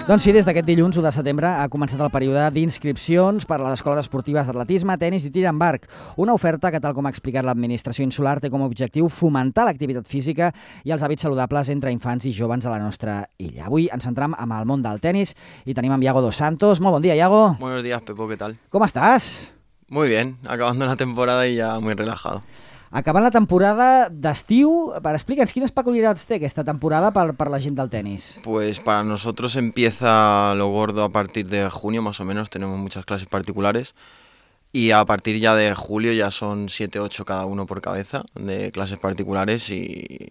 Doncs sí, des d'aquest dilluns, 1 de setembre, ha començat el període d'inscripcions per a les escoles esportives d'atletisme, tennis i tir amb arc. Una oferta que, tal com ha explicat l'administració insular, té com a objectiu fomentar l'activitat física i els hàbits saludables entre infants i joves a la nostra illa. Avui ens centram amb el món del tennis i tenim amb Iago Dos Santos. Molt bon dia, Iago. Buenos días, Pepo, ¿qué tal? ¿Cómo estás? Muy bien, acabando la temporada y ya muy relajado. Acabant la temporada d'estiu, explica'ns quines peculiaritats té aquesta temporada per la gent del tenis. Pues para nosotros empieza lo gordo a partir de junio, más o menos, tenemos muchas clases particulares y a partir ya de julio ya son 7, 8 cada uno por cabeza de clases particulares y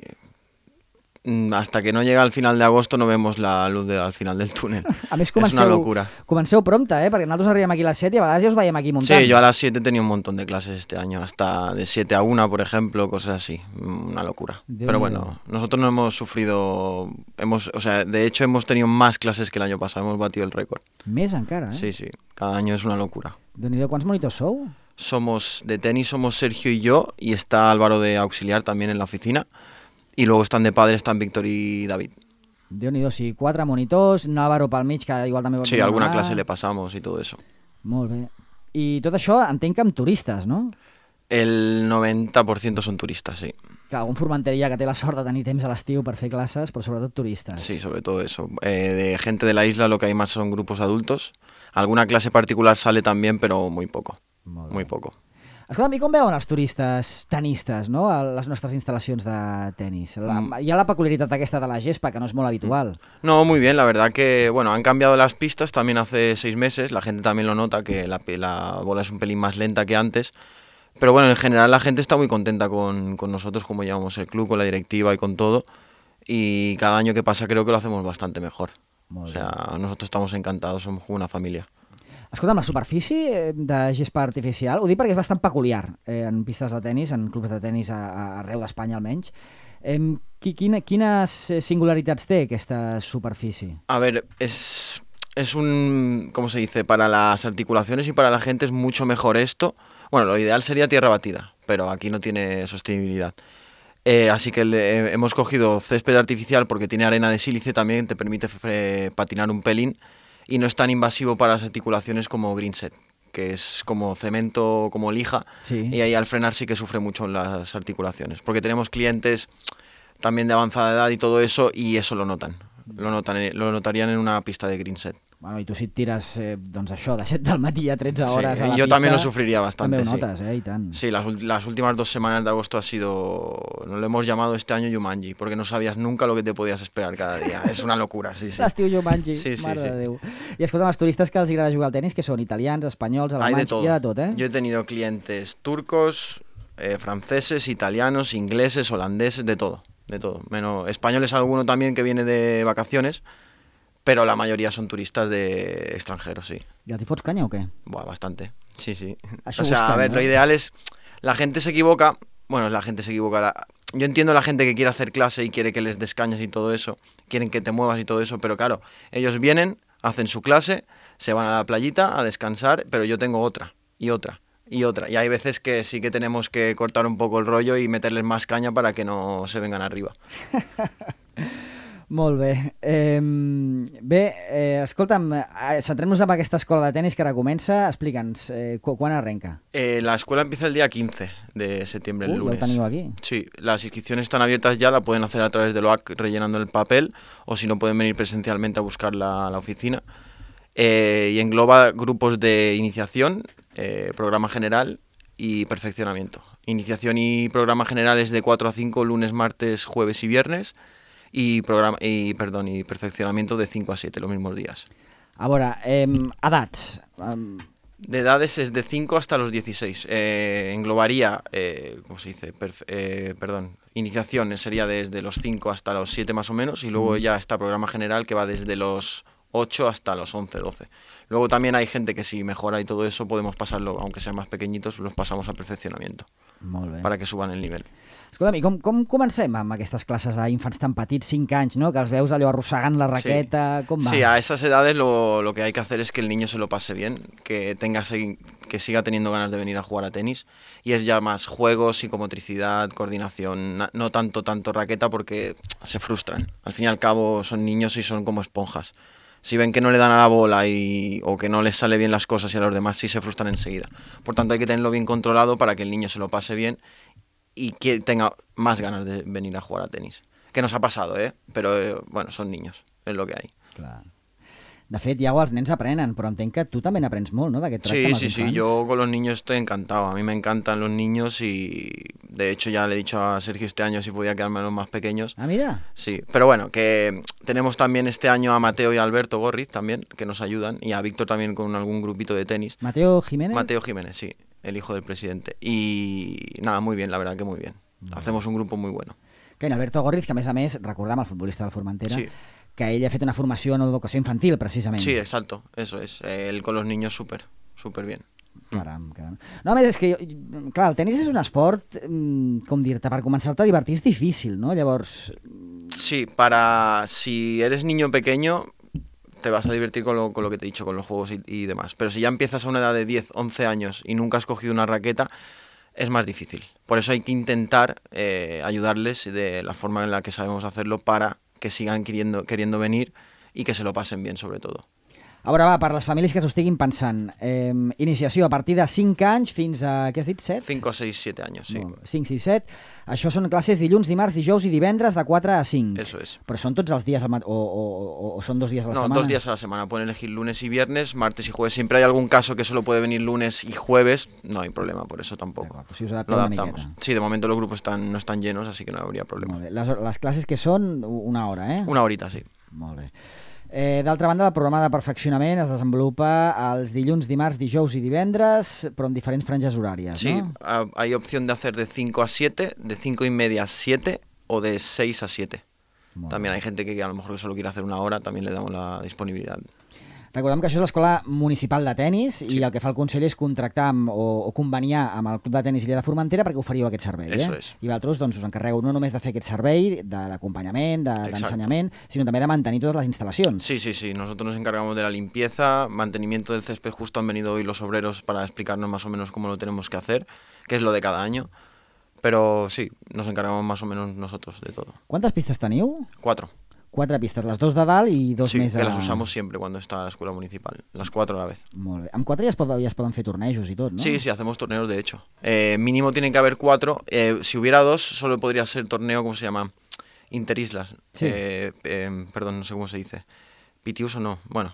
hasta que no llega al final de agosto no vemos la luz al final del túnel. A més, es una locura. Comenceu prompte, perquè nosaltres arribem aquí a les 7 i a vegades ja us veiem aquí muntant. Sí, yo a las 7 tenía un montón de clases este año, hasta de 7 a 1, por ejemplo, cosas así, una locura. Pero bueno, nosotros no hemos sufrido, de hecho hemos tenido más clases que el año pasado, hemos batido el récord. Més encara, Sí, cada año es una locura. Déu-n'hi-do, quants monitors sou? De tenis somos Sergio y yo, y está Álvaro de auxiliar también en la oficina. Y luego están de padres, están Víctor y David. Déu-n'hi-do, sí, 4 monitors, Álvaro pel mig, que igual també Sí, alguna clase le pasamos y todo eso. Molt bé. I tot això entenc que amb turistes, no? El 90% son turistas, sí. Que algun formenteria que té la sort de tenir temps a l'estiu per fer classes, però sobretot turistes. Sí, sobre todo eso. De gente de la isla lo que hay más son grupos adultos. Alguna clase particular sale también, pero muy poco. Muy poco. Escolta'm, i com veuen els turistes tenistes, no?, a les nostres instal·lacions de tenis? Hi ha la peculiaritat aquesta de la gespa, que no es molt habitual. No, muy bien, la verdad que, bueno, han cambiado las pistas también hace 6 meses, la gente también lo nota, que la bola es un pelín más lenta que antes, pero bueno, en general la gente está muy contenta con nosotros, como llevamos el club, con la directiva y con todo, y cada año que pasa creo que lo hacemos bastante mejor. O sea, nosotros estamos encantados, somos como una familia. Escolta'm, la superfície de gespa artificial, ho dic perquè és bastant peculiar en pistes de tenis, en clubs de tenis arreu d'Espanya almenys. Quines singularitats té aquesta superfície? A ver, es un, ¿cómo se dice? Para las articulaciones y para la gente es mucho mejor esto. Bueno, lo ideal sería tierra batida, pero aquí no tiene sostenibilidad. Así que hemos cogido césped artificial porque tiene arena de sílice también, te permite patinar un pelín. Y no es tan invasivo para las articulaciones como Greenset, que es como cemento, como lija, sí. Y ahí al frenar sí que sufre mucho las articulaciones, porque tenemos clientes también de avanzada edad y todo eso, y eso lo notarían en una pista de Greenset. Bueno, i tu si et tires, doncs això, de 7 del matí a 13 hores a la pista... Yo también lo sufriría bastante, també ho notes, i tant. Sí, las últimas 2 semanas de agosto nos lo hemos llamado este año Jumanji, porque no sabías nunca lo que te podías esperar cada día. Es una locura, sí. L'estiu Jumanji, sí, mare de Déu. I escolta'm, els turistes que els agrada jugar al tenis, que són italians, espanyols, alemanys, hi ha de tot, Yo he tenido clientes turcos, franceses, italianos, ingleses, holandeses, de todo. Menos españoles alguno también que viene de vacaciones, pero la mayoría son turistas de extranjeros, sí. ¿Y els hi fots canya o qué? Buah, bastante, sí. Això o sea, a ver, lo ideal es... La gente se equivoca. Yo entiendo a la gente que quiere hacer clase y quiere que les des cañas y todo eso, quieren que te muevas y todo eso, pero claro, ellos vienen, hacen su clase, se van a la playita a descansar, pero yo tengo otra. Y hay veces que sí que tenemos que cortar un poco el rollo y meterles más caña para que no se vengan arriba. Molt bé. Escolta'm, centrem-nos en aquesta escola de tenis que ara comença. Explica'ns, quan arrenca? La escuela empieza el día 15 de septiembre, el lunes. ¿Ya lo teniu aquí? Sí, las inscripciones están abiertas ya, la pueden hacer a través del OAC rellenando el papel, o si no pueden venir presencialmente a buscarla a la oficina. Y engloba grupos de iniciación, programa general y perfeccionamiento. Iniciación y programa general es de 4 a 5, lunes, martes, jueves y viernes. Y perfeccionamiento de 5 a 7, los mismos días. A veure, edats. De edades es de 5 hasta los 16. Englobaría, ¿cómo se dice? Iniciación sería desde los 5 hasta los 7 más o menos, y luego ya está programa general que va desde los 8 hasta los 11, 12. Luego también hay gente que si mejora y todo eso podemos pasarlo, aunque sean más pequeñitos, los pasamos a perfeccionamiento. Molt bé. Para que suban el nivel. Escolta'm, i com comencem amb aquestes classes a infants tan petits, 5 anys, no? Que els veus allò arrossegant la raqueta, com va? Sí, a esas edades lo que hay que hacer es que el niño se lo pase bien, que siga teniendo ganas de venir a jugar a tenis, y es ya más juego, psicomotricidad, coordinación, no tanto raqueta porque se frustran. Al fin y al cabo son niños y son como esponjas. Si ven que no le dan a la bola o que no les sale bien las cosas y a los demás sí se frustran enseguida. Por tanto, hay que tenerlo bien controlado para que el niño se lo pase bien y que tenga más ganas de venir a jugar a tenis. Que nos ha pasado, pero bueno, son niños, es lo que hay. Clar. De fet, Iago, els nens aprenen, però entenc que tu també n'aprens molt, no?, d'aquest tracte amb els infants. Sí, yo con los niños estoy encantado. A mí me encantan los niños y de hecho ya le he dicho a Sergio este año si podía quedarme los más pequeños. Ah, mira. Sí, pero bueno, que tenemos también este año a Mateo y a Alberto Gorriz también, que nos ayudan, y a Víctor también con algún grupito de tenis. Mateo Jiménez. Mateo Jiménez, sí, el hijo del presidente. Y nada, muy bien, la verdad que muy bien. Hacemos un grupo muy bueno. Que en Alberto Gorriz, que a més, recordam, el futbolista del Formentera, Sí. que ell ha fet una formació en educació infantil, precisament. Sí, exacto, eso es. Él con los niños súper bien. Caram. No, a més, és que, clar, el tenis és un esport, com dir-te, per començar-te a divertir és difícil, no? Llavors... Sí, si eres niño pequeño, te vas a divertir con lo que te he dicho, con los juegos y demás. Pero si ya empiezas a una edad de 10, 11 años y nunca has cogido una raqueta, es más difícil. Por eso hay que intentar ayudarles de la forma en la que sabemos hacerlo para que sigan queriendo venir y que se lo pasen bien, sobre todo. A veure, va, per les famílies que s'ho estiguin pensant, iniciació a partir de 5 anys fins a, què has dit, 7? 5 a 6, 7 años, sí. 5, 6, 7. Això són classes dilluns, dimarts, dijous i divendres de 4 a 5. Eso es. Però són tots els dies o són 2 dies a la semana? No, 2 días a la semana. Pueden elegir lunes y viernes, martes y jueves. Siempre hay algún caso que solo puede venir lunes y jueves. No hay problema, por eso tampoco. Pues si us Lo adapteu una adaptamos. miqueta. Sí, de momento los grupos no están llenos, así que no habría problema. Molt bé. Les classes que són una hora, eh? Una horita, sí. Molt bé. D'altra banda, el programa de perfeccionament es desenvolupa els dilluns, dimarts, dijous i divendres, però en diferents franges horàries, Sí, no? hay opción de hacer de 5 a 7, de 5 y media a 7 o de 6 a 7. Molt También bé. hay gente que a lo mejor solo quiere hacer una hora, también le damos la disponibilidad. Recordem que això és l'Escola Municipal de Tenis Sí. i el que fa el Consell és contractar o conveniar amb el Club de Tenis Illa de Formentera perquè oferiu aquest servei. Eso es. I vosaltres doncs, us encarregueu no només de fer aquest servei d'acompanyament, d'ensenyament, sinó també de mantenir totes les instal·lacions. Sí. Nosotros nos encargamos de la limpieza, mantenimiento del césped. Justo han venido hoy los obreros para explicarnos más o menos cómo lo tenemos que hacer, que es lo de cada año. Pero sí, nos encargamos más o menos nosotros de todo. Quantes pistes teniu? 4. 4 pistes, les 2 de dalt i 2 Sí, més a... que las usamos siempre cuando está la escuela municipal, las 4 a la vez. Molt bé. Amb 4 ja es poden fer tornejos i tot, no? Sí, hacemos torneos de hecho. Mínimo tienen que haber 4. Si hubiera 2, solo podría ser torneo, ¿cómo se llama? Interislas. Sí. Perdón, no sé cómo se dice. Pitius o no. Bueno,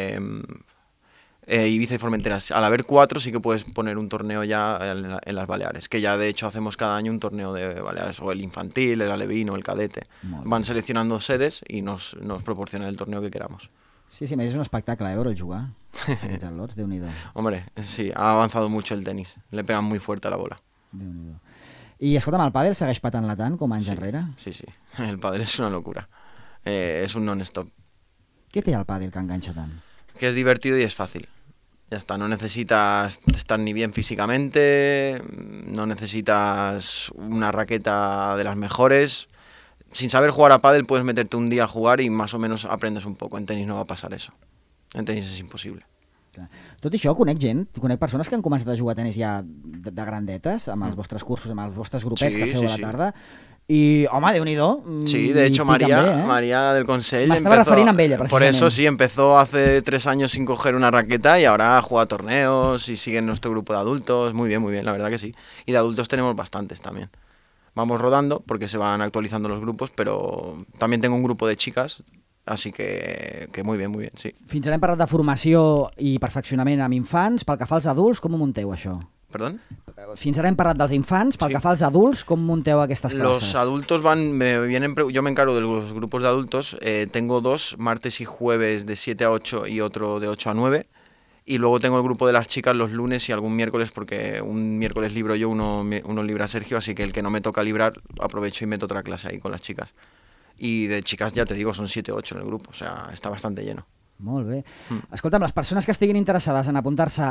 Ibiza y Formentera. Al haber 4 sí que puedes poner un torneo ya en las Baleares, que ya de hecho hacemos cada año un torneo de Baleares, o el infantil, el alevino, el cadete. Molt bé. Van seleccionando sedes y nos proporcionan el torneo que queramos. Sí, a més és un espectacle, veure'l jugar. Aquests al·lots, Déu-n'hi-do. Hombre, sí, ha avanzado mucho el tenis. Le pegan muy fuerte a la bola. Déu-n'hi-do. I escolta'm, el pàdel segueix patant-la tant com anys enrere? Sí. El pádel es una locura. Es un non-stop. Què té el pàdel que enganxa tant? Que es divertido y es fácil. Ya está, no necesitas estar ni bien físicamente, no necesitas una raqueta de las mejores. Sin saber jugar a pádel puedes meterte un día a jugar y más o menos aprendes un poco. En tenis no va a pasar eso. En tenis es imposible. Tot i això, conec persones que han començat a jugar a tenis ja de grandetes, amb els vostres cursos, amb els vostres grupets que feu a la tarda, i, home, Déu-n'hi-do. Sí, de hecho María del Consell M'estava referint amb ella, precisament. por eso sí, empezó hace 3 años sin coger una raqueta y ahora juega torneos y sigue en nuestro grupo de adultos. Muy bien, la verdad que sí. Y de adultos tenemos bastantes también. Vamos rodando porque se van actualizando los grupos, pero también tengo un grupo de chicas, así que muy bien, sí. Fins ara hem parlat de formació i perfeccionament amb infants. Pel que fa als adults, com ho munteu, això? ¿Perdón? Fins ara hem parlat dels infants. Pel que fa als adults, com munteu aquestes classes? Los adultos yo me encargo de los grupos de adultos. Tengo 2, martes y jueves de 7 a 8 y otro de 8 a 9. Y luego tengo el grupo de las chicas los lunes y algún miércoles, porque un miércoles libro yo, uno libra Sergio, así que el que no me toca librar aprovecho y meto otra clase ahí con las chicas. Y de chicas, ya te digo, son 7 o 8 en el grupo, o sea, está bastante lleno. Molt bé. Escolta'm, les persones que estiguin interessades en apuntar-se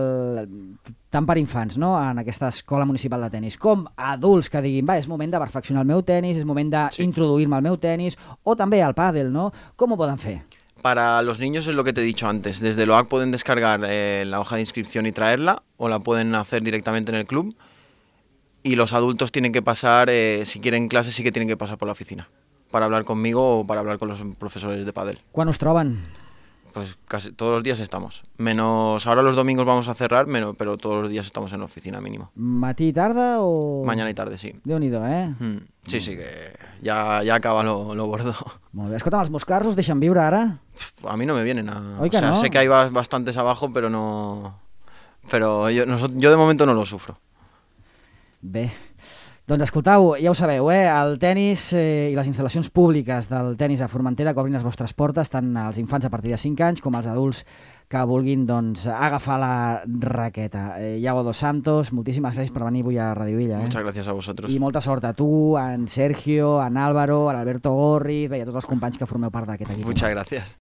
tant per infants, no?, en aquesta escola municipal de tenis, com adults que diguin, va, és moment de perfeccionar el meu tenis, és moment d'introduir-me al meu tenis, o també al pàdel, no? Com ho poden fer? Para los niños es lo que te he dicho antes. Desde el OAC pueden descargar la hoja de inscripción y traerla, o la pueden hacer directamente en el club. Y los adultos tienen que pasar, si quieren clases, sí que tienen que pasar por la oficina, para hablar conmigo o para hablar con los profesores de pádel. Quan us troben? Pues casi todos los días estamos. Menos ahora los domingos vamos a cerrar, pero todos los días estamos en la oficina mínimo. Matí i tarda o...? Mañana y tarde, sí. Déu-n'hi-do, Sí, que ya acaba lo gordo. Molt bé. Escolta'm, els Moscars us deixen viure ara? A mí no me vienen a... Oi que o sea, no? sé que hay bastantes abajo, pero no... Pero yo de momento no lo sufro. Bé. Doncs escoltau, ja ho sabeu, el tennis i les instal·lacions públiques del tennis a Formentera que obrin les vostres portes, tant als infants a partir de 5 anys com als adults que vulguin agafar la raqueta. Iago dos Santos, moltíssimes gràcies per venir avui a Radio Illa. Muchas gracias a vosotros. I molta sort a tu, a en Sergio, a en Álvaro, a l'Alberto Gorri, i a tots els companys que formeu part d'aquest equip. Muchas gracias.